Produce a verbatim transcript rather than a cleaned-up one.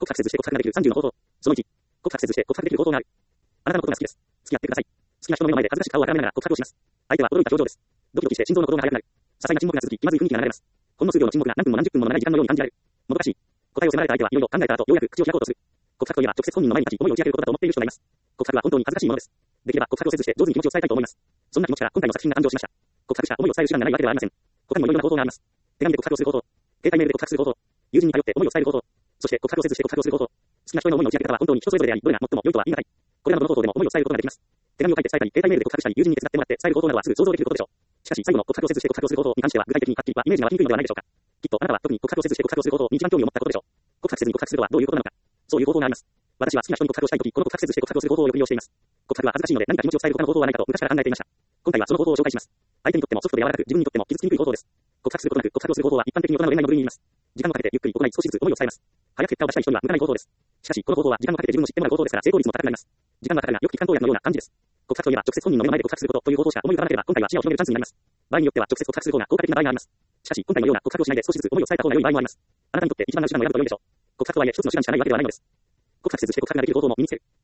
白せずして告白ができるさんじゅうの方法。そのいち、告白せずして告白できる方法がある。あなたのことが好きです。付き合ってください。好きな人の目の前で恥ずかしく顔をあらめながら告白をします。相手は驚いた表情です。ドキドキして心臓の鼓動が速くなる。些細な沈黙が続き、気まずい雰囲気が流れます。ほんの数秒の沈黙が何分も何十分もの長い時間のように感じられる。もどかしい。答えを迫られた相手はいろいろ考えた後、ようやく口を開こうとする。告白といえば直接本人の前に立ち思いを打ち明けることだと思っている人がいます。告白は本当に恥ずかしいものです。できれば告白をせずして上手に気持ちを伝えたいと思います。そんな気持ちから今回の作品が誕生しました。告白した思いを伝える手段がないわけではありません。他にもいろいろな方法があります。手紙で告白をする方法、携帯メールで告白する方法、友人に頼って思いを伝える方法、そして告白をせずして告白をする方法。好きな人への思いの打ち明け方は本当に人それぞれであり、どれが最も良いとは言い難い。これらのどの方法でも思いを伝えることができます。手紙を書いて伝えたり、携帯メールで告白したり、友人に手伝ってもらって伝える方法などはすぐ想像できることでしょう。しかし最後の告白をせずして告白をする方法に関しては具体的にはっきりはイメージが湧きにくいのではないでしょうか。きっとあなたは特に告白をせずして告白をする方法に一番興味を持ったことでしょう。告白せずに告白するとはどういうことなのか。そういう方法があります。私は好きな人に告白をしたいとき、この告白せずして告白をする方法をよく利用しています。告白は恥ずかしいので何か気持ちを伝える他の方法はないかと昔から考えていました。今回はその方法を紹介します。相手にとってもソフトで柔らかく、自分にとっても傷つきにくい方法です。告白することなく告白をする方法は一般的に大人の恋愛の部類にいます。時間をかけてゆっくり行い少しずつ思いを伝えます。早く結果を出したい人には向かない方法です。しかしこの方法は時間をかけて自分を知ってもらう方法ですから成功率も高くなります。時間がかかるがよく機関投薬のような感じです。告白といえば直接本人の目の前で告白することという方法しか思い浮かばなければ今回は視野を広げるチャンスになります。場合によっては直接告白する方が効果的な場合があります。しかし今回のような告白をしないで少しずつ思いを伝えた方が良い場合もあります。あなたにとって一番の手段を選ぶと良いでしょう。告白とはいえ一つの手段しかないわけではないのです。告白せずして告白ができる方法も身につける。